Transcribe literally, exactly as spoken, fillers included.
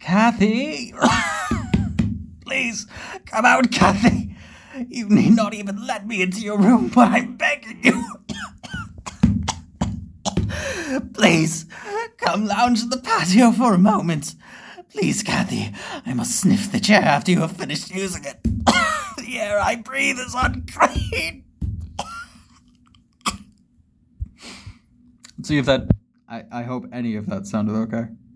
Kathy! Please, come out, Kathy! You need not even let me into your room, but I'm begging you. Please, come lounge in the patio for a moment. Please, Kathy, I must sniff the chair after you have finished using it. The air I breathe is unclean. Let's see if that... I, I hope any of that sounded okay.